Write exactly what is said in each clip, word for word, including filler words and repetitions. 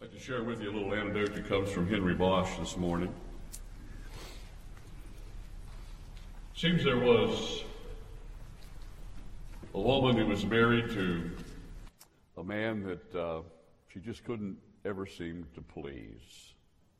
I'd like to share with you a little anecdote that comes from Henry Bosch this morning. It seems there was a woman who was married to a man that uh, she just couldn't ever seem to please.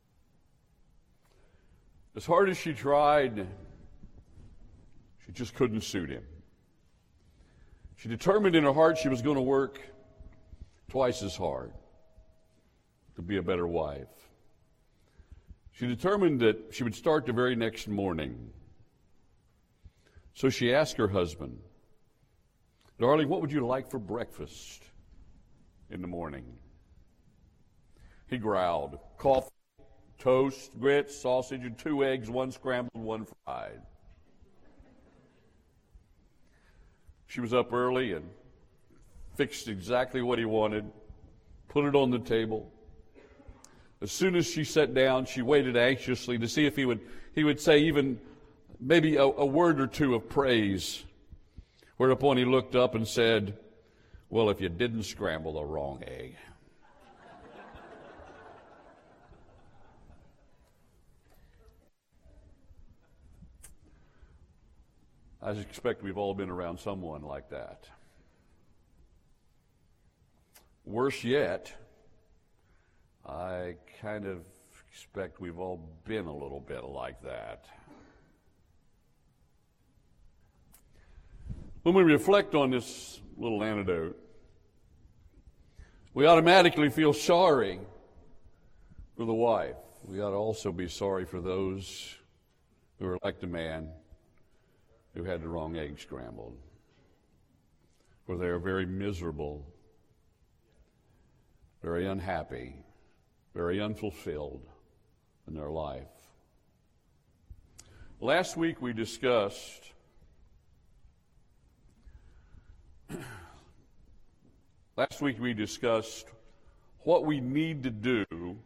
As hard as she tried, she just couldn't suit him. She determined in her heart she was going to work twice as hard to be a better wife. She determined that she would start the very next morning. So she asked her husband, "Darling, what would you like for breakfast in the morning?" He growled, "Coffee, toast, grits, sausage, and two eggs, one scrambled, one fried." She was up early and fixed exactly what he wanted, put it on the table. As soon as she sat down, she waited anxiously to see if he would he would say even maybe a, a word or two of praise. Whereupon he looked up and said, "Well, if you didn't scramble the wrong egg." I expect we've all been around someone like that. Worse yet, I kind of expect we've all been a little bit like that. When we reflect on this little anecdote, we automatically feel sorry for the wife. We ought to also be sorry for those who are like the man who had the wrong egg scrambled, for they are very miserable, very unhappy, very unfulfilled in their life. Last week we discussed last week we discussed what we need to do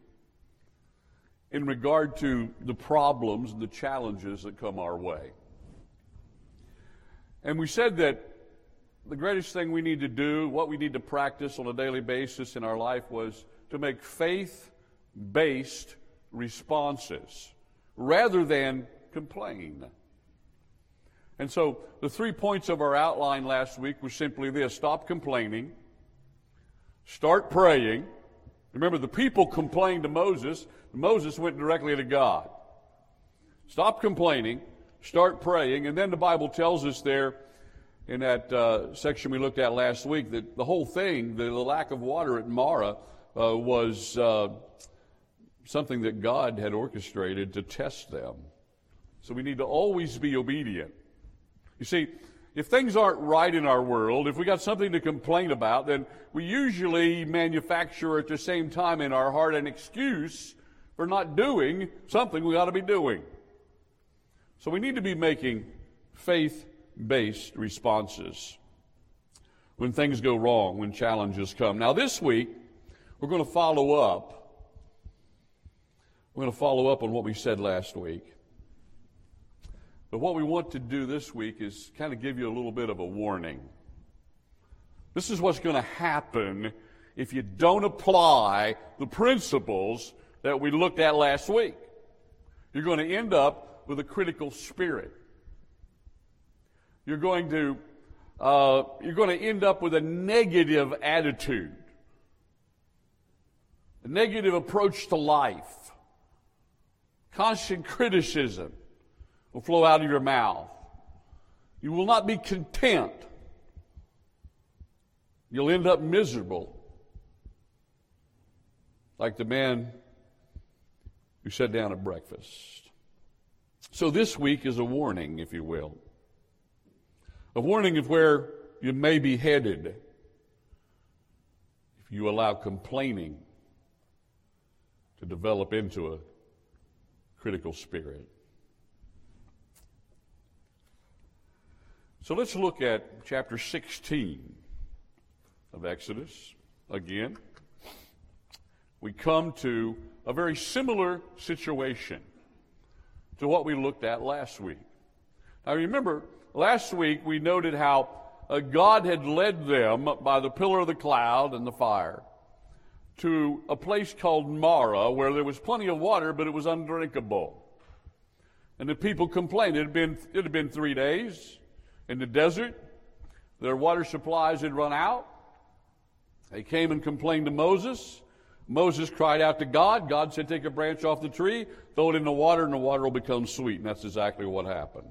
in regard to the problems and the challenges that come our way. And we said that the greatest thing we need to do, what we need to practice on a daily basis in our life, was to make faith-based responses rather than complain. And so the three points of our outline last week were simply this: stop complaining, start praying. Remember, the people complained to Moses. Moses went directly to God. Stop complaining, start praying, and then the Bible tells us there in that uh, section we looked at last week that the whole thing, the, the lack of water at Marah, uh, was uh, something that God had orchestrated to test them. So we need to always be obedient. You see, if things aren't right in our world, if we got something to complain about, then we usually manufacture at the same time in our heart an excuse for not doing something we ought to be doing. So we need to be making faith-based responses when things go wrong, when challenges come. Now this week, we're going to follow up. We're going to follow up on what we said last week. But what we want to do this week is kind of give you a little bit of a warning. This is what's going to happen if you don't apply the principles that we looked at last week. You're going to end up with a critical spirit. You're going to uh, you're going to end up with a negative attitude, a negative approach to life. Constant criticism will flow out of your mouth. You will not be content. You'll end up miserable, like the man who sat down at breakfast. So this week is a warning, if you will. A warning of where you may be headed if you allow complaining to develop into a critical spirit. So let's look at chapter sixteen of Exodus again. We come to a very similar situation to what we looked at last week. Now remember, last week we noted how uh, God had led them by the pillar of the cloud and the fire to a place called Marah, where there was plenty of water, but it was undrinkable. And the people complained. It had been, it had been three days in the desert. Their water supplies had run out. They came and complained to Moses. Moses cried out to God. God said, take a branch off the tree, throw it in the water, and the water will become sweet. And that's exactly what happened.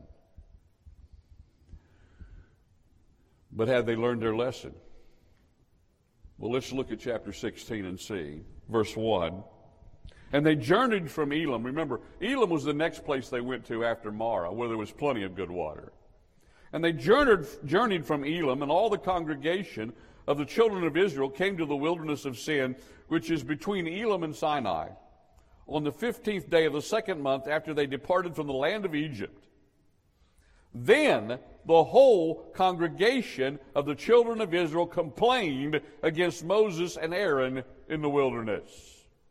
But had they learned their lesson? Well, let's look at chapter sixteen and see. Verse one. And they journeyed from Elim. Remember, Elim was the next place they went to after Marah, where there was plenty of good water. And they journeyed, journeyed from Elim, and all the congregation of the children of Israel came to the wilderness of Sin, which is between Elim and Sinai, on the fifteenth day of the second month after they departed from the land of Egypt. Then the whole congregation of the children of Israel complained against Moses and Aaron in the wilderness.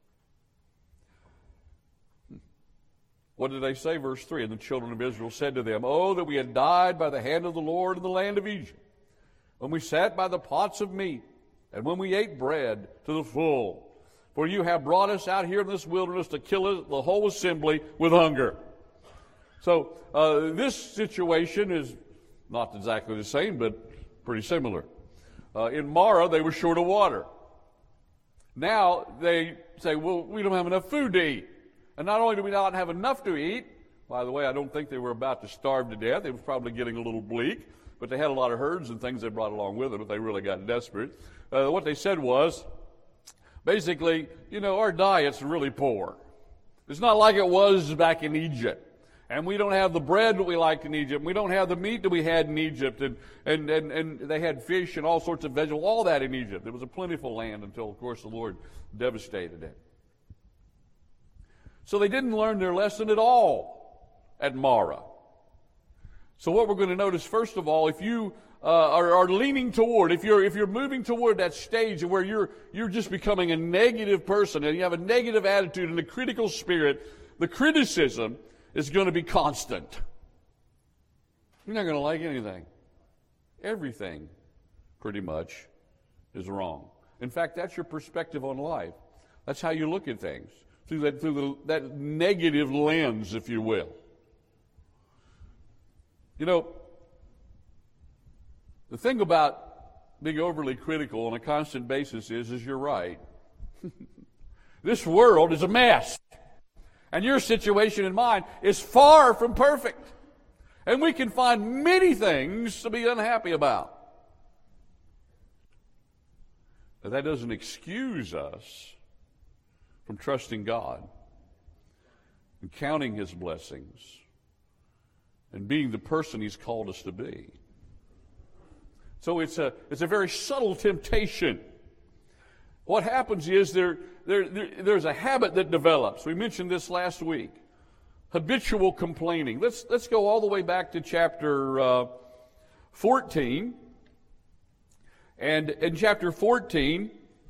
What did they say? Verse three, and the children of Israel said to them, oh, that we had died by the hand of the Lord in the land of Egypt, when we sat by the pots of meat, and when we ate bread to the full. For you have brought us out here in this wilderness to kill the whole assembly with hunger. So uh, this situation is not exactly the same, but pretty similar. Uh, in Marah, they were short of water. Now they say, well, we don't have enough food to eat. And not only do we not have enough to eat, by the way, I don't think they were about to starve to death. They were probably getting a little bleak, but they had a lot of herds and things they brought along with them if they really got desperate. Uh, what they said was, basically, you know, our diet's really poor. It's not like it was back in Egypt. And we don't have the bread that we liked in Egypt. We don't have the meat that we had in Egypt. And, and, and, and they had fish and all sorts of vegetables, all that in Egypt. It was a plentiful land until, of course, the Lord devastated it. So they didn't learn their lesson at all at Marah. So what we're going to notice, first of all, if you uh, are, are leaning toward, if you're if you're moving toward that stage where you're you're just becoming a negative person and you have a negative attitude and a critical spirit, the criticism is going to be constant. You're not going to like anything. Everything, pretty much, is wrong. In fact, that's your perspective on life. That's how you look at things. Through that, through the, that negative lens, if you will. You know, the thing about being overly critical on a constant basis is, is you're right. This world is a mess. And your situation and mine is far from perfect. And we can find many things to be unhappy about. But that doesn't excuse us from trusting God and counting His blessings and being the person He's called us to be. So it's a it's a very subtle temptation. What happens is there, there, there there's a habit that develops. We mentioned this last week. Habitual complaining. Let's let's go all the way back to chapter uh, fourteen. And in chapter fourteen,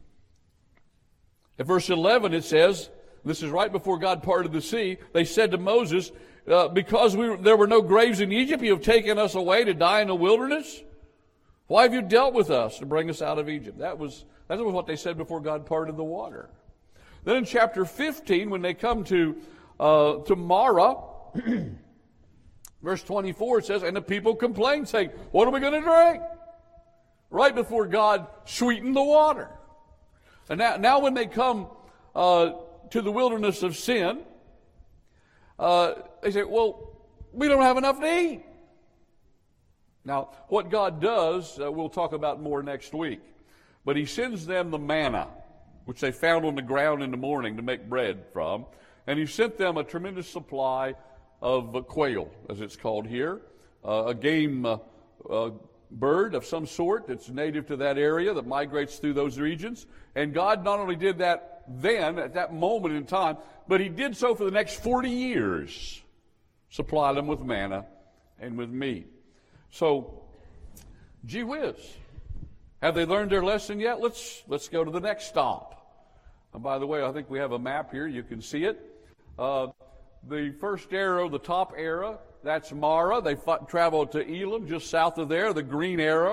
at verse eleven, it says, this is right before God parted the sea, they said to Moses, uh, because we, there were no graves in Egypt, you have taken us away to die in the wilderness? Why have you dealt with us to bring us out of Egypt? That was, that was what they said before God parted the water. Then in chapter fifteen, when they come to, uh, to Marah, verse twenty-four, it says, and the people complained, saying, what are we going to drink? Right before God sweetened the water. And now, now when they come uh, to the wilderness of Sin, uh, they say, well, we don't have enough to eat. Now, what God does, uh, we'll talk about more next week. But He sends them the manna, which they found on the ground in the morning to make bread from. And He sent them a tremendous supply of uh, quail, as it's called here, uh, a game uh, uh, bird of some sort that's native to that area, that migrates through those regions. And God not only did that then, at that moment in time, but He did so for the next forty years. Supply them with manna and with meat. So, gee whiz. Have they learned their lesson yet? Let's, let's go to the next stop. And by the way, I think we have a map here. You can see it. Uh, the first arrow, the top arrow, that's Marah. They fought, traveled to Elim, just south of there. The green arrow,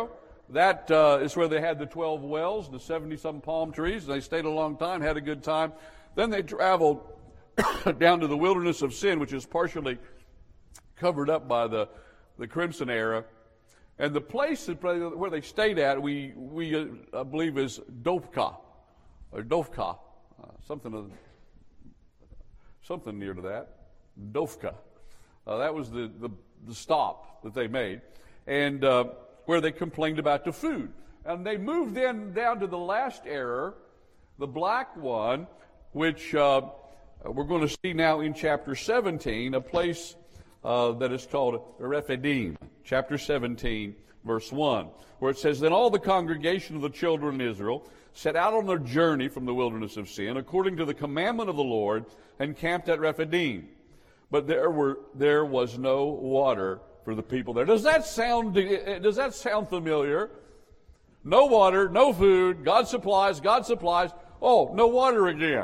that uh, is where they had the twelve wells and the seventy-some palm trees. They stayed a long time, had a good time. Then they traveled down to the wilderness of Sin, which is partially covered up by the, the Crimson Era. And the place that, where they stayed at, we, we uh, I believe, is Dovka, or Dovka, uh, something of, something near to that, Dovka. Uh, that was the, the, the stop that they made, and uh, where they complained about the food. And they moved then down to the last era, the black one, which uh, we're going to see now in chapter seventeen, a place uh, that is called Rephidim. Chapter seventeen, verse one, where it says, Then all the congregation of the children of Israel set out on their journey from the wilderness of Sin, according to the commandment of the Lord, and camped at Rephidim. But there were there was no water for the people there. Does that sound does that sound familiar? No water, no food, God supplies, God supplies. Oh, no water again.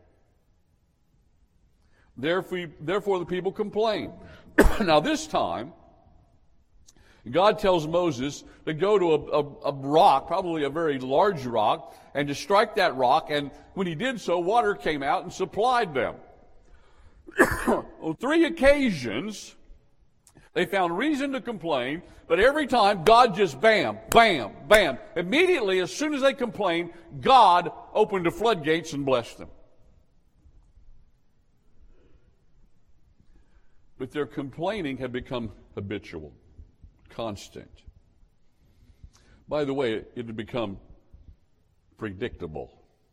Therefore, therefore the people complained. Now this time, God tells Moses to go to a, a, a rock, probably a very large rock, and to strike that rock, and when he did so, water came out and supplied them. On three occasions, they found reason to complain, but every time, God just bam, bam, bam. Immediately, as soon as they complained, God opened the floodgates and blessed them. But their complaining had become habitual, constant. By the way, it had become predictable.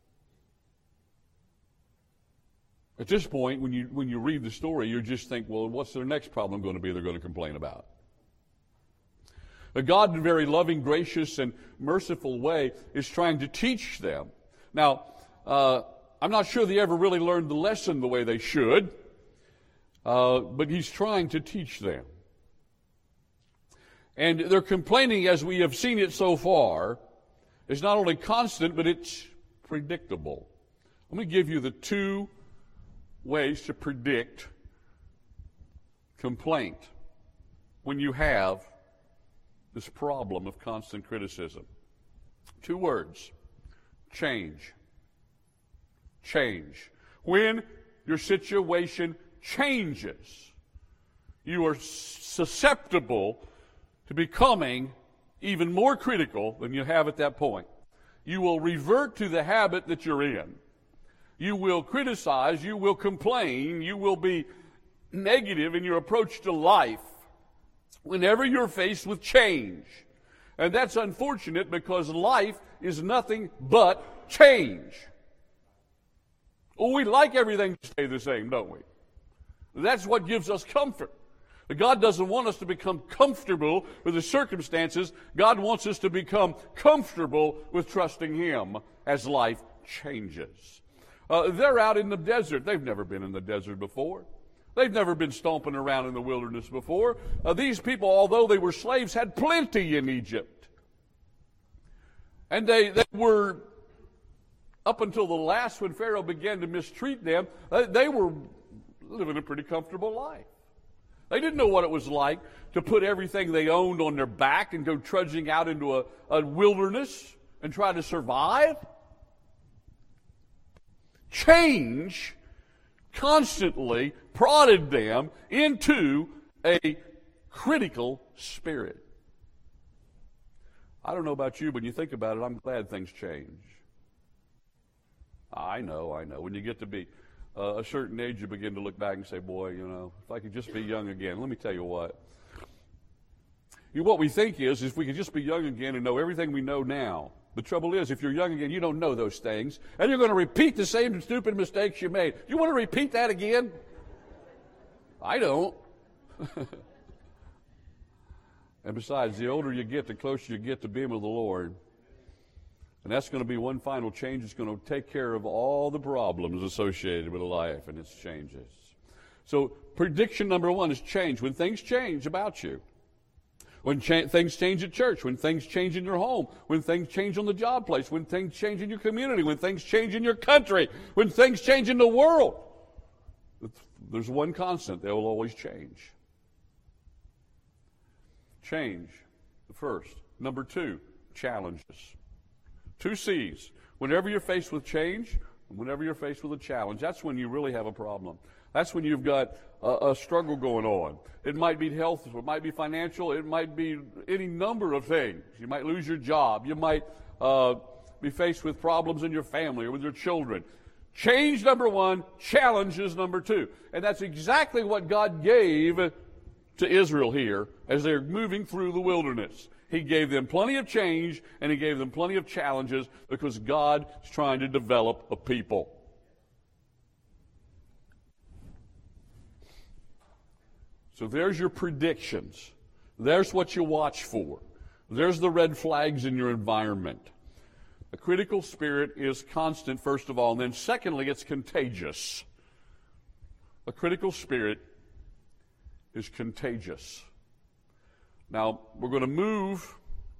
At this point, when you when you read the story, you just think, well, what's their next problem going to be they're going to complain about? But God, in a very loving, gracious, and merciful way, is trying to teach them. Now, uh, I'm not sure they ever really learned the lesson the way they should, uh, but He's trying to teach them. And their complaining, as we have seen it so far, is not only constant, but it's predictable. Let me give you the two ways to predict complaint when you have this problem of constant criticism. Two words: change. Change. When your situation changes, you are susceptible to becoming even more critical than you have at that point. You will revert to the habit that you're in. You will criticize, you will complain, you will be negative in your approach to life whenever you're faced with change. And that's unfortunate because life is nothing but change. Oh, we like everything to stay the same, don't we? That's what gives us comfort. But God doesn't want us to become comfortable with the circumstances. God wants us to become comfortable with trusting Him as life changes. Uh, they're out in the desert. They've never been in the desert before. They've never been stomping around in the wilderness before. Uh, these people, although they were slaves, had plenty in Egypt. And they, they were, up until the last, when Pharaoh began to mistreat them, they, they were living a pretty comfortable life. They didn't know what it was like to put everything they owned on their back and go trudging out into a, a wilderness and try to survive. Change constantly prodded them into a critical spirit. I don't know about you, but when you think about it, I'm glad things change. I know, I know. When you get to be uh, a certain age, you begin to look back and say, boy, you know, if I could just be young again. Let me tell you what. You know, what we think is, if we could just be young again and know everything we know now. The trouble is, if you're young again, you don't know those things, and you're going to repeat the same stupid mistakes you made. You want to repeat that again? I don't. And besides, the older you get, the closer you get to being with the Lord. And that's going to be one final change. It's going to take care of all the problems associated with life and its changes. So prediction number one is change. When things change about you, when cha- things change at church, when things change in your home, when things change on the job place, when things change in your community, when things change in your country, when things change in the world, there's one constant: they will always change. Change, the first. Number two, challenges. Two C's. Whenever you're faced with change, whenever you're faced with a challenge, that's when you really have a problem. That's when you've got a, a struggle going on. It might be health, it might be financial, it might be any number of things. You might lose your job. You might uh, be faced with problems in your family or with your children. Change, number one. Challenge is number two. And that's exactly what God gave to Israel here as they're moving through the wilderness. He gave them plenty of change, and He gave them plenty of challenges because God is trying to develop a people. So there's your predictions. There's what you watch for. There's the red flags in your environment. A critical spirit is constant, first of all, and then secondly, it's contagious. A critical spirit is contagious. Now, we're going to move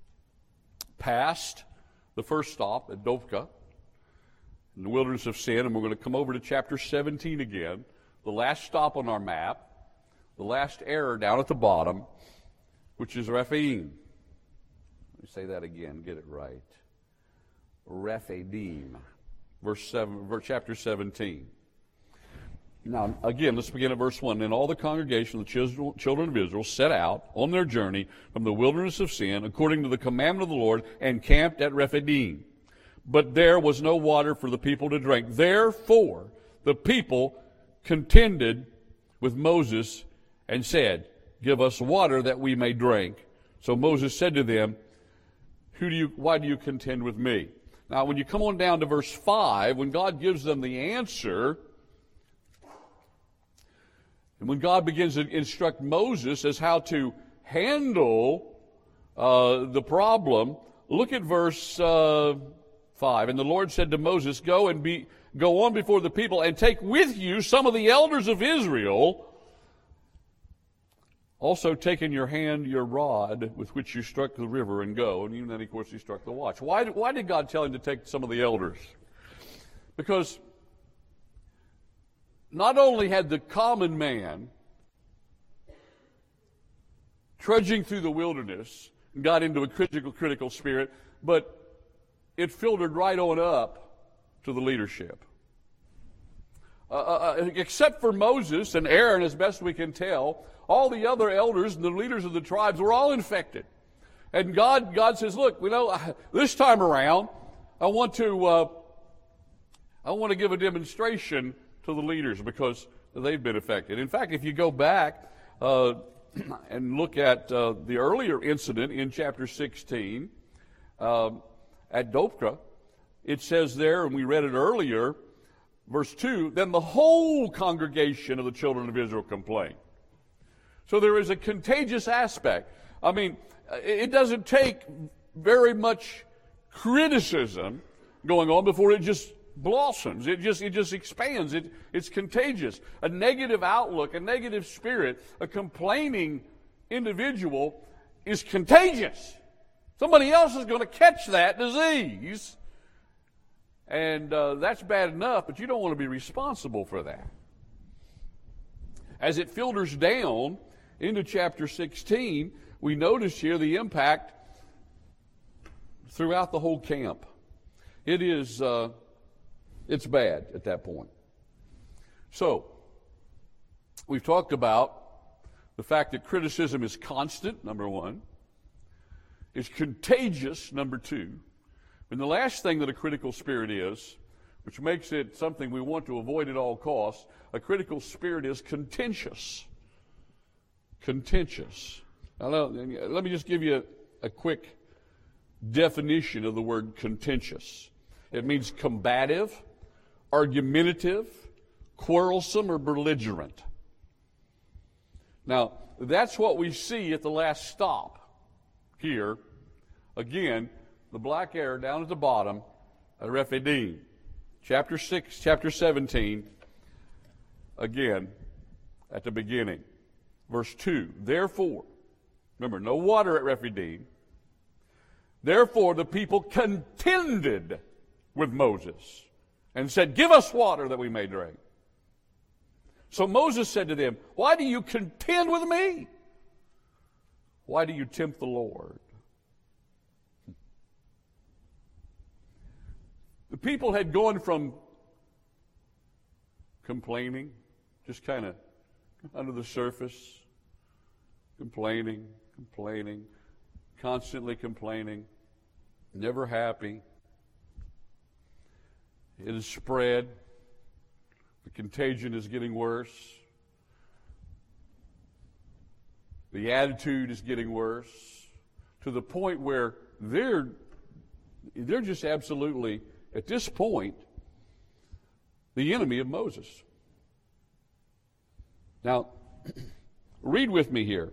past the first stop at Dopka, in the wilderness of sin, and we're going to come over to chapter seventeen again, the last stop on our map, the last error down at the bottom, which is Rephidim. Let me say that again, get it right. Rephidim, verse seven, verse, chapter seventeen. Now, again, let's begin at verse one. Then all the congregation of the children of Israel set out on their journey from the wilderness of sin, according to the commandment of the Lord, and camped at Rephidim. But there was no water for the people to drink. Therefore, the people contended with Moses and said, "Give us water that we may drink." So Moses said to them, Who do you, why do you contend with me? Now, when you come on down to verse five, when God gives them the answer, and when God begins to instruct Moses as how to handle uh, the problem, look at verse uh, five. And the Lord said to Moses, Go and be go on before the people and take with you some of the elders of Israel. Also take in your hand your rod with which you struck the river and go. And even then, of course, he struck the watch. Why, why did God tell him to take some of the elders? Because not only had the common man trudging through the wilderness and got into a critical, critical spirit, but it filtered right on up to the leadership. Uh, uh, except for Moses and Aaron, as best we can tell, all the other elders and the leaders of the tribes were all infected. And God, God says, look, you know, this time around, I want to, uh, I want to give a demonstration to the leaders because they've been affected. In fact, if you go back uh, and look at uh, the earlier incident in chapter sixteen uh, at Dopka, it says there, and we read it earlier, verse two, then the whole congregation of the children of Israel complained. So there is a contagious aspect. I mean, it doesn't take very much criticism going on before it just blossoms. It just it just expands. It, it's contagious. A negative outlook, a negative spirit, a complaining individual is contagious. Somebody else is going to catch that disease. And uh, that's bad enough, but you don't want to be responsible for that. As it filters down into chapter sixteen, we notice here the impact throughout the whole camp. It is, uh, it's bad at that point. So, we've talked about the fact that criticism is constant, number one. It's contagious, number two. And the last thing that a critical spirit is, which makes it something we want to avoid at all costs, a critical spirit is contentious. Contentious. Now, let me just give you a, a quick definition of the word contentious. It means combative, argumentative, quarrelsome, or belligerent. Now, that's what we see at the last stop here. Again, the black arrow down at the bottom at Rephidim. Chapter six, chapter seventeen, again, at the beginning. Verse two, therefore, remember, no water at Rephidim. Therefore, the people contended with Moses and said, give us water that we may drink. So Moses said to them, why do you contend with me? Why do you tempt the Lord? The people had gone from complaining, just kind of under the surface, complaining, complaining, constantly complaining, never happy. It has spread. The contagion is getting worse. The attitude is getting worse to the point where they're they're just absolutely, at this point, the enemy of Moses. Now, read with me here.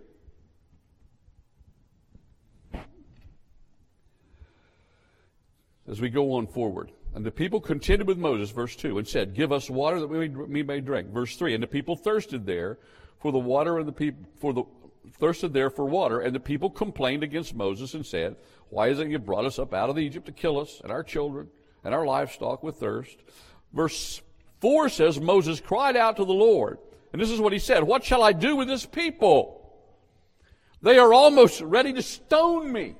As we go on forward. And the people contended with Moses, verse two, and said, give us water that we may, we may drink. Verse three, and the people thirsted there for the water, and the people for the thirsted there for water, and the people complained against Moses and said, why is it you brought us up out of Egypt to kill us and our children and our livestock with thirst? Verse four says, Moses cried out to the Lord, and this is what he said, what shall I do with this people? They are almost ready to stone me.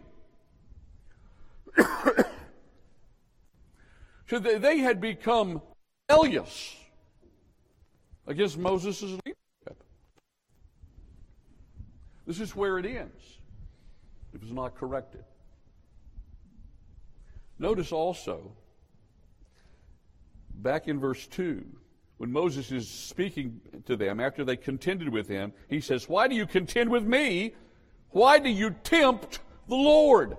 So they had become rebellious against Moses' leadership. This is where it ends. It was not corrected. Notice also, back in verse two, when Moses is speaking to them after they contended with him, he says, why do you contend with me? Why do you tempt the Lord?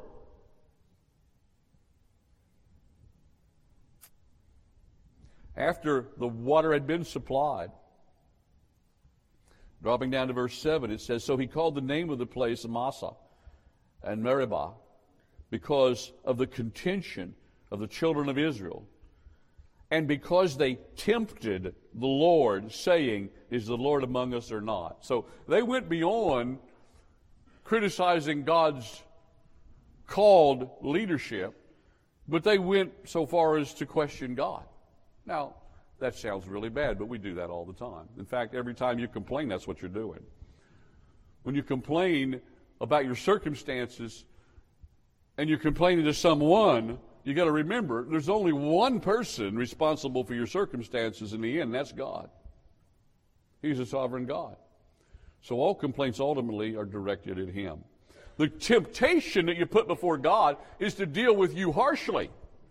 After the water had been supplied, dropping down to verse seven, it says, so he called the name of the place Massah and Meribah because of the contention of the children of Israel, and because they tempted the Lord, saying, is the Lord among us or not? So they went beyond criticizing God's called leadership, but they went so far as to question God. Now, that sounds really bad, but we do that all the time. In fact, every time you complain, that's what you're doing. When you complain about your circumstances and you're complaining to someone, you got to remember there's only one person responsible for your circumstances in the end, and that's God. He's a sovereign God. So all complaints ultimately are directed at him. The temptation that you put before God is to deal with you harshly.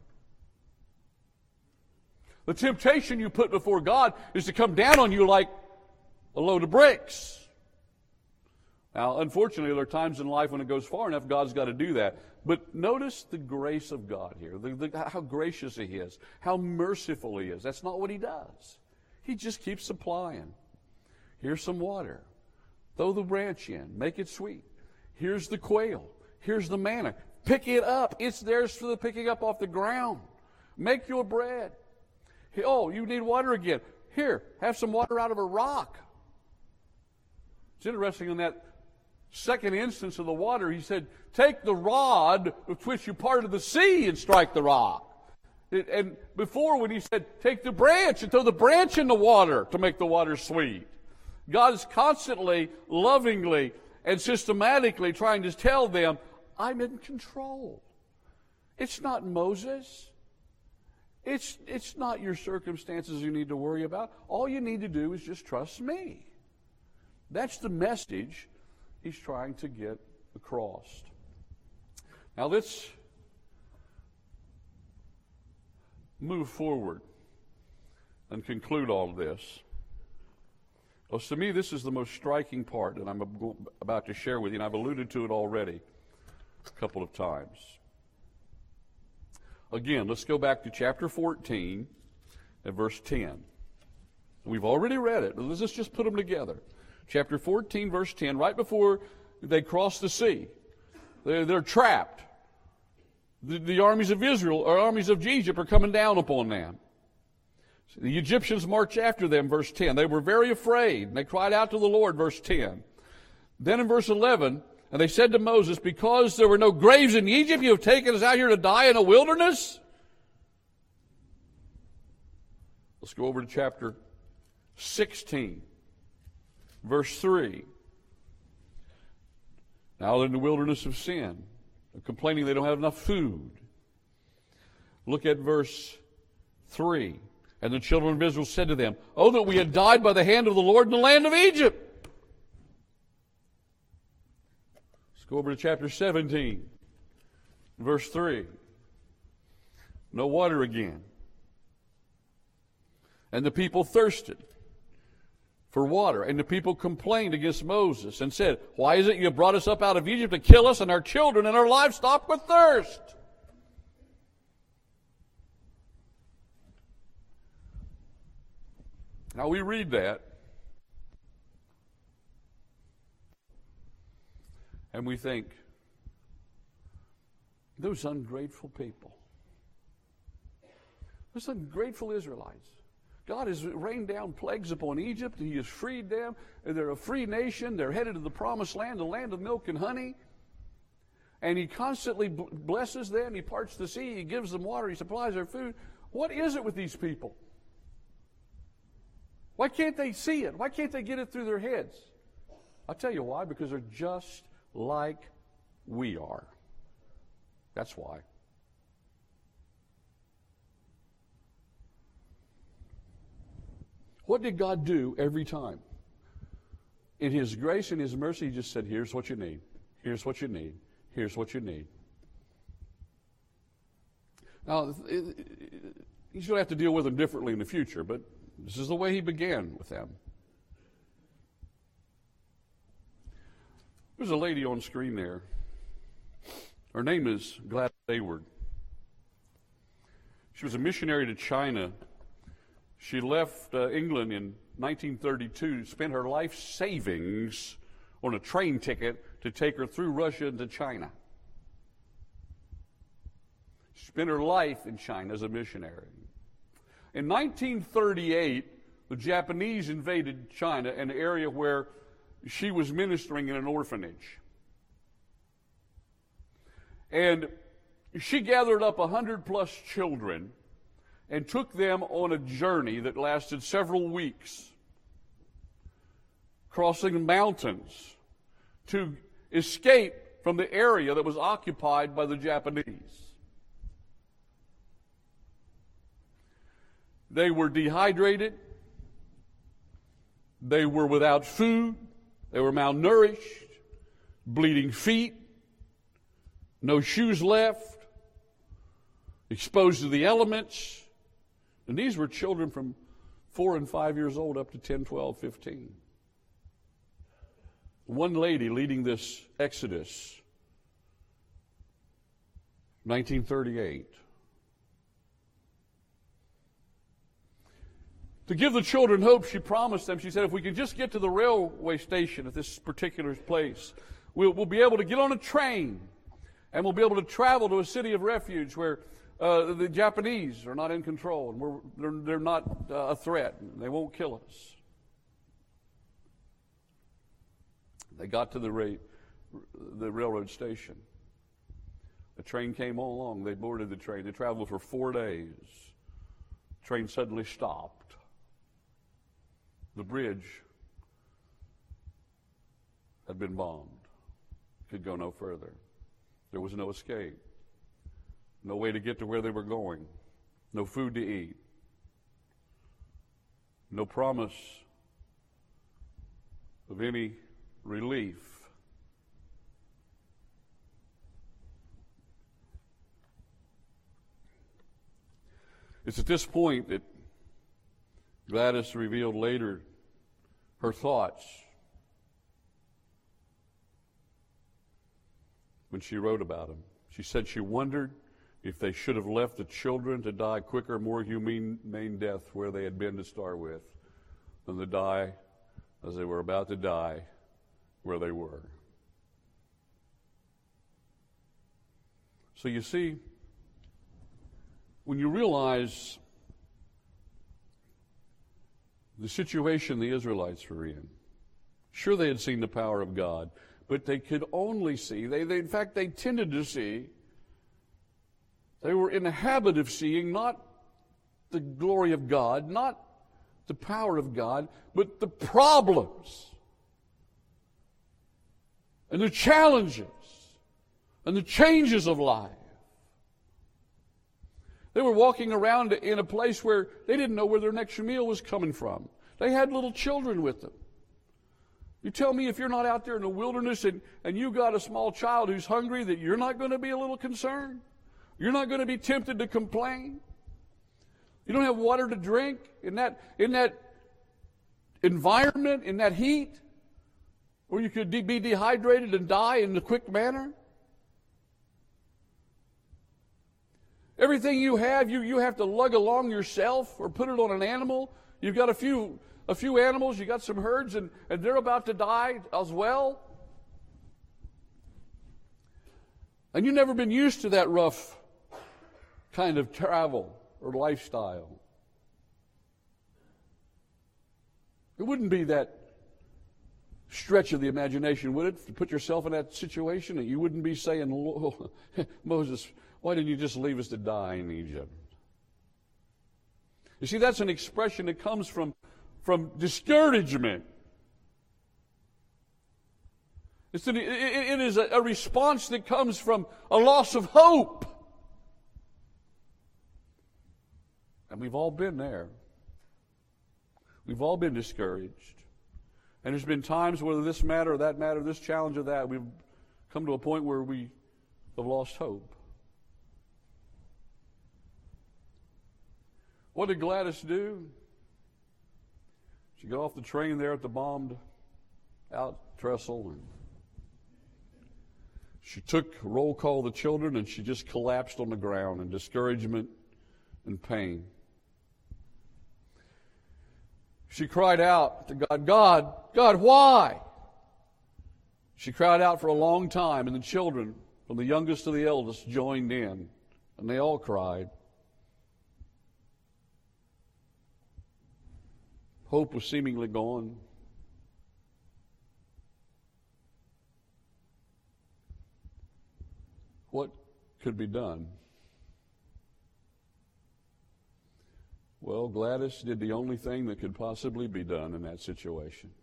The temptation you put before God is to come down on you like a load of bricks. Now, unfortunately, there are times in life when it goes far enough, God's got to do that. But notice the grace of God here, the, the, how gracious he is, how merciful he is. That's not what he does. He just keeps supplying. Here's some water. Throw the branch in. Make it sweet. Here's the quail. Here's the manna. Pick it up. It's theirs for the picking up off the ground. Make your bread. Oh, you need water again. Here, have some water out of a rock. It's interesting in that second instance of the water, he said, take the rod with which you parted the sea and strike the rock. It, and before when he said, take the branch and throw the branch in the water to make the water sweet. God is constantly, lovingly, and systematically trying to tell them, I'm in control. It's not Moses. It's, it's not your circumstances you need to worry about. All you need to do is just trust me. That's the message he's trying to get across. Now let's move forward and conclude all of this. Well, to me, this is the most striking part that I'm about to share with you, and I've alluded to it already a couple of times. Again, let's go back to chapter fourteen and verse ten. We've already read it. Let's just put them together. Chapter fourteen, verse ten, right before they cross the sea. They're, they're trapped. The, the armies of Israel, or armies of Egypt, are coming down upon them. The Egyptians march after them, verse ten. They were very afraid, and they cried out to the Lord, verse ten. Then in verse eleven, and they said to Moses, because there were no graves in Egypt, you have taken us out here to die in a wilderness? Let's go over to chapter sixteen, verse three. Now they're in the wilderness of sin. They're complaining they don't have enough food. Look at verse three. And the children of Israel said to them, "Oh, that we had died by the hand of the Lord in the land of Egypt." Let's go over to chapter seventeen, verse three. No water again. And the people thirsted for water. And the people complained against Moses and said, "Why is it you have brought us up out of Egypt to kill us and our children and our livestock with thirst?" Now we read that, and we think, those ungrateful people, those ungrateful Israelites. God has rained down plagues upon Egypt. He has freed them. They're a free nation. They're headed to the promised land, the land of milk and honey. And He constantly blesses them. He parts the sea. He gives them water. He supplies their food. What is it with these people? Why can't they see it? Why can't they get it through their heads? I'll tell you why. Because they're just like we are. That's why. What did God do every time? In His grace and His mercy, He just said, "Here's what you need. Here's what you need. Here's what you need." Now, it, it, He's going to have to deal with them differently in the future, but this is the way He began with them. There's a lady on screen there. Her name is Gladys Aylward. She was a missionary to China. She left uh, England in nineteen thirty-two, spent her life savings on a train ticket to take her through Russia into China. She spent her life in China as a missionary. In nineteen thirty-eight, the Japanese invaded China, an area where she was ministering in an orphanage. And she gathered up one hundred plus children and took them on a journey that lasted several weeks, crossing mountains to escape from the area that was occupied by the Japanese. They were dehydrated. They were without food. They were malnourished, bleeding feet, no shoes left, exposed to the elements. And these were children from four and five years old up to ten, twelve, fifteen. One lady leading this exodus, nineteen thirty-eight. To give the children hope, she promised them, she said, if we can just get to the railway station at this particular place, we'll, we'll be able to get on a train, and we'll be able to travel to a city of refuge where uh, the Japanese are not in control, and we're, they're, they're not uh, a threat, and they won't kill us. They got to the, ra- the railroad station. The train came along. They boarded the train. They traveled for four days. The train suddenly stopped. The bridge had been bombed. Could go no further. There was no escape. No way to get to where they were going. No food to eat. No promise of any relief. It's at this point that Gladys revealed later her thoughts when she wrote about him. She said she wondered if they should have left the children to die quicker, more humane death where they had been to start with, than to die as they were about to die where they were. So you see, when you realize the situation the Israelites were in, sure they had seen the power of God, but they could only see, they, they in fact they tended to see, they were in the habit of seeing not the glory of God, not the power of God, but the problems and the challenges and the changes of life. They were walking around in a place where they didn't know where their next meal was coming from. They had little children with them. You tell me if you're not out there in the wilderness and, and you got a small child who's hungry that you're not going to be a little concerned? You're not going to be tempted to complain? You don't have water to drink in that, in that environment, in that heat, where you could de- be dehydrated and die in a quick manner? Everything you have, you, you have to lug along yourself or put it on an animal. You've got a few a few animals, you got some herds, and, and they're about to die as well. And you've never been used to that rough kind of travel or lifestyle. It wouldn't be that stretch of the imagination, would it, to put yourself in that situation, and you wouldn't be saying, Moses, why didn't you just leave us to die in Egypt? You see, that's an expression that comes from, from discouragement. It's an, it, it is a, a response that comes from a loss of hope. And we've all been there. We've all been discouraged. And there's been times, whether this matter or that matter, this challenge or that, we've come to a point where we have lost hope. What did Gladys do? She got off the train there at the bombed out trestle, and she took roll call of the children, and she just collapsed on the ground in discouragement and pain. She cried out to God, God, God, why? She cried out for a long time, and the children, from the youngest to the eldest, joined in, and they all cried. Hope was seemingly gone. What could be done? Well, Gladys did the only thing that could possibly be done in that situation.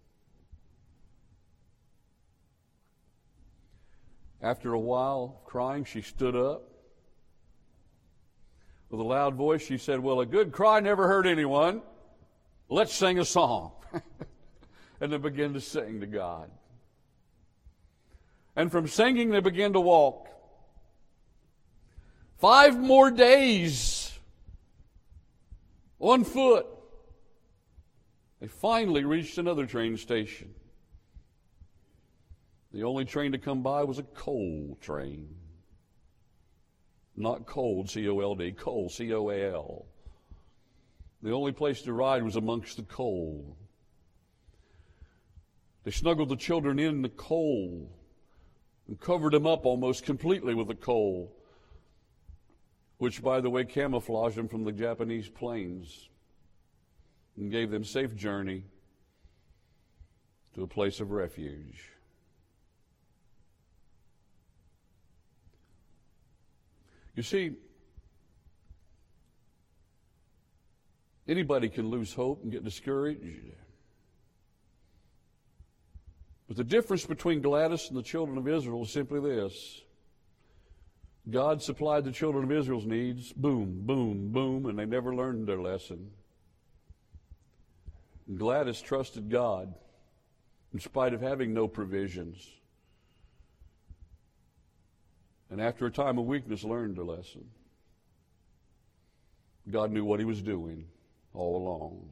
After a while of crying, she stood up. With a loud voice, she said, well, a good cry never hurt anyone. Let's sing a song. And they began to sing to God. And from singing, they began to walk. Five more days on foot. They finally reached another train station. The only train to come by was a coal train. Not cold, C O L D, coal, C O A L. The only place to ride was amongst the coal. They snuggled the children in the coal and covered them up almost completely with the coal, which, by the way, camouflaged them from the Japanese planes and gave them safe journey to a place of refuge. You see, anybody can lose hope and get discouraged. But the difference between Gladys and the children of Israel is simply this. God supplied the children of Israel's needs, boom, boom, boom, and they never learned their lesson. And Gladys trusted God in spite of having no provisions. And after a time of weakness, learned their lesson. God knew what he was doing all along.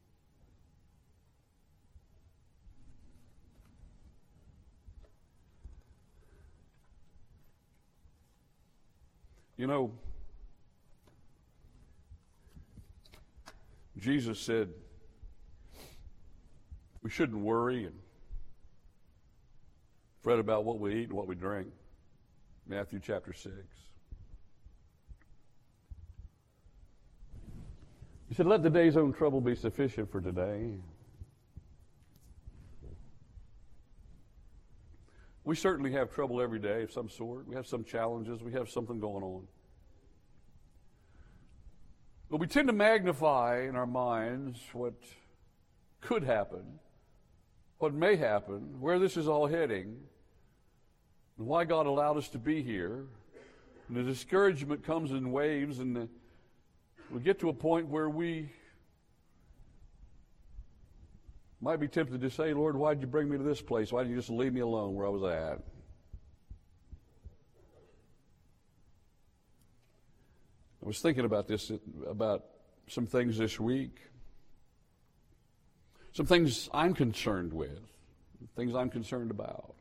You know, Jesus said we shouldn't worry and fret about what we eat and what we drink. Matthew chapter six. He said, let the day's own trouble be sufficient for today. We certainly have trouble every day of some sort. We have some challenges. We have something going on. But we tend to magnify in our minds what could happen, what may happen, where this is all heading, and why God allowed us to be here. And the discouragement comes in waves, and the, we get to a point where we might be tempted to say, Lord, why did you bring me to this place? Why didn't you just leave me alone where I was at? I was thinking about this, about some things this week. Some things I'm concerned with, things I'm concerned about.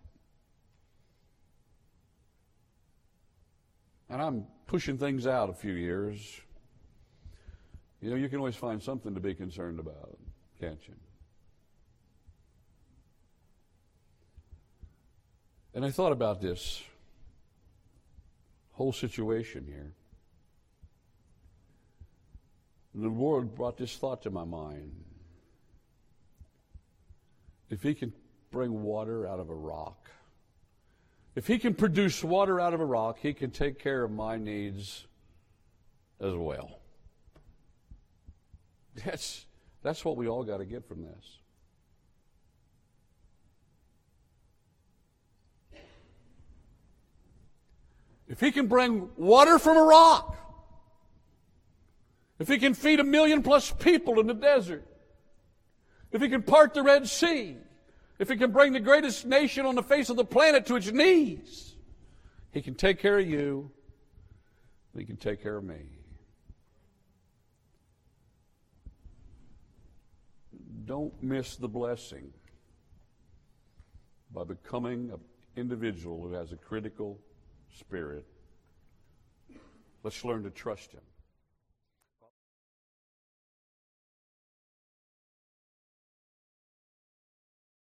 And I'm pushing things out a few years. You know, you can always find something to be concerned about, can't you? And I thought about this whole situation here. And the Lord brought this thought to my mind. If He can bring water out of a rock, if He can produce water out of a rock, He can take care of my needs as well. That's, that's what we all got to get from this. If He can bring water from a rock, if He can feed a million plus people in the desert, if He can part the Red Sea, if He can bring the greatest nation on the face of the planet to its knees, He can take care of you, and He can take care of me. Don't miss the blessing by becoming an individual who has a critical spirit. Let's learn to trust Him.